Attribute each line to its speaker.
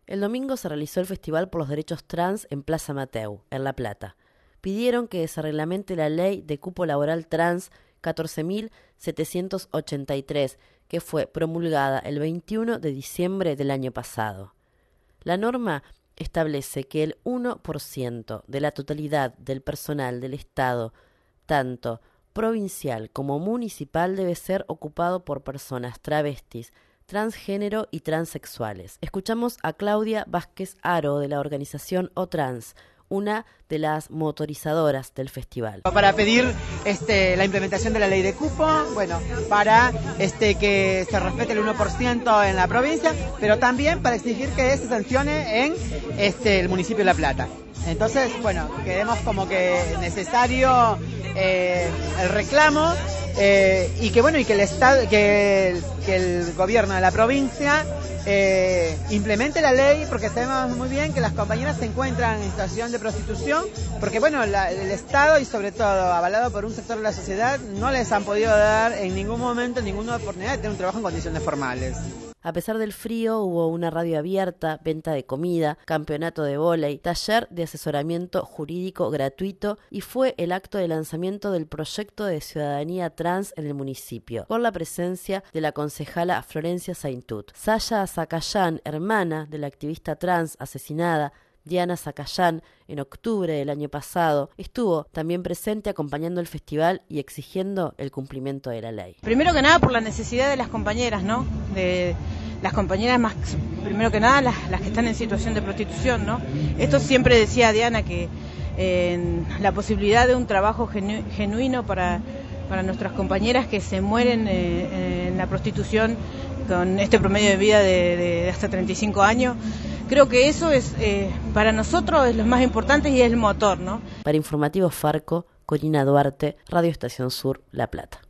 Speaker 1: El domingo se realizó el Festival por los Derechos Trans en Plaza Mateu, en La Plata. Pidieron que se reglamente la ley de cupo laboral trans 14.783, que fue promulgada el 21 de diciembre del año pasado. La norma establece que el 1% de la totalidad del personal del Estado, tanto provincial como municipal, debe ser ocupado por personas travestis, transgénero y transexuales. Escuchamos a Claudia Vázquez Aro de la organización OTrans, una de las motorizadoras del festival.
Speaker 2: Para pedir la implementación de la ley de cupo, para que se respete el 1% en la provincia, pero también para exigir que se sancione en el municipio de La Plata. Entonces, creemos como que necesario el reclamo y que el Estado, que el gobierno de la provincia implemente la ley, porque sabemos muy bien que las compañeras se encuentran en situación de prostitución, porque el Estado, y sobre todo avalado por un sector de la sociedad, no les han podido dar en ningún momento ninguna oportunidad de tener un trabajo en condiciones formales.
Speaker 1: A pesar del frío, hubo una radio abierta, venta de comida, campeonato de vóley, taller de asesoramiento jurídico gratuito y fue el acto de lanzamiento del proyecto de ciudadanía trans en el municipio, con la presencia de la concejala Florencia Saintut. Saya Zacayán, hermana de la activista trans asesinada Diana Zacayán en octubre del año pasado, estuvo también presente acompañando el festival y exigiendo el cumplimiento de la ley.
Speaker 3: Primero que nada por la necesidad de las compañeras, ¿no? De las compañeras más, primero que nada las que están en situación de prostitución, ¿no? Esto siempre decía Diana, que la posibilidad de un trabajo genuino para nuestras compañeras que se mueren en la prostitución con este promedio de vida de hasta 35 años. Creo que eso es para nosotros es lo más importante y es el motor, ¿no?
Speaker 1: Para Informativo Farco, Corina Duarte, Radio Estación Sur, La Plata.